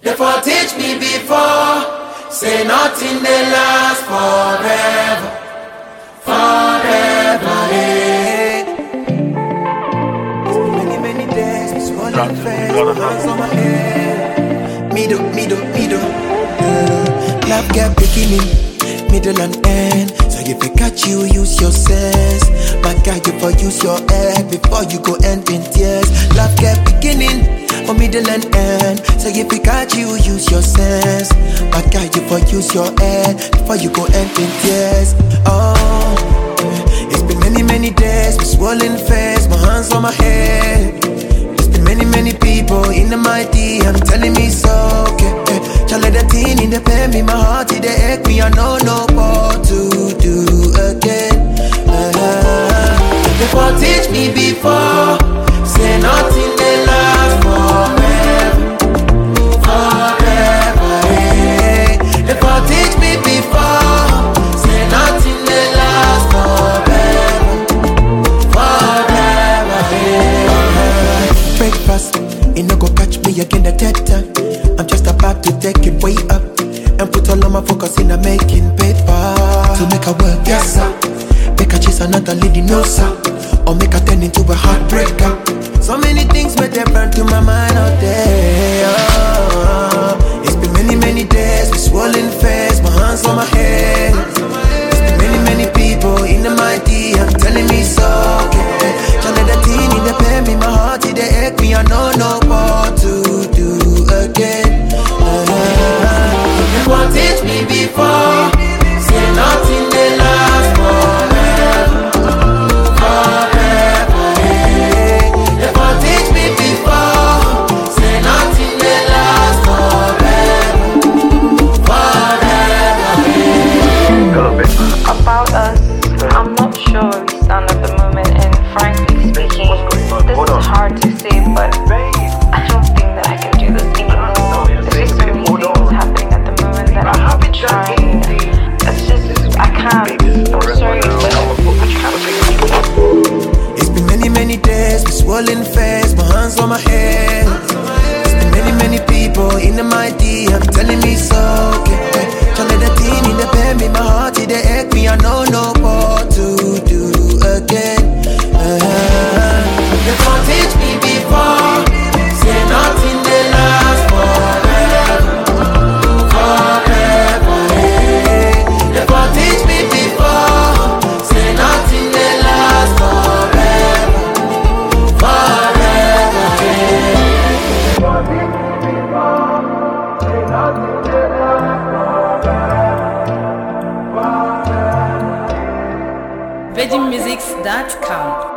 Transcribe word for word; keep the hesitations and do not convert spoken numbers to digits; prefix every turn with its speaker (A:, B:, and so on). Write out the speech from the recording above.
A: Therefore teach me before, say nothing they last forever, forever, eh. It's been many, many days, it's rolling fast, my hands on my head. Me do, me do, me do. Uh, love get beginning, middle and end. So if I catch you, use your sense. My guy, you for use your head before you go end in tears. Love get beginning, or middle and end. So if we catch you, use your sense. My guy, you for use your head before you go end in tears. Oh, it's been many, many days with swollen face, my hands on my head. It's been many, many people in the mighty, I'm telling me so. Okay, child let the teen in the pain me, my heart it ache me. I know no more to do again. Uh-huh. Before teach me before, say nothing they last forever, forever, eh. Before teach me before, say nothing they last forever, forever, eh. Breakfast, it no go catch me again the dead time. I'm just about to take it way up and put all of my focus in a making paper to make her work, yes sir. Make her chase another lady, no sir. Or make her turn into a heartbreaker. So many things may they burn to my mind out there. Oh, it's been many, many days with swollen face, my hands on my head. It's been many, many people in the mighty, I'm telling me so. Okay, can't let the teen in the pain me, my heart it ache me. I know no more to do again. Uh-huh. Before teach me before, say nothing they last forever, forever, eh. Before teach me before, say nothing they last forever, forever, eh.
B: About us, I'm not sure where we stand at the moment, and frankly speaking, this is hard to say, but I don't think that I can do this anymore. There's just so many things happening at the moment that I'm not trying. It's just, I can't. I'm sorry, but I can't.
A: It's been many, many days with swollen face, my hands on my head. It's been many, many people in the mighty, I'm telling me so. Okay, can't let the teen in the pain me, my heart it ache me. I know no more to do again. Uh-huh. Before teach me before, say nothing they last forever, forever, eh. Before teach me before, say nothing they last forever, forever, eh. Before teach me before, say nothing they last forever, forever.
C: virgin musics dot com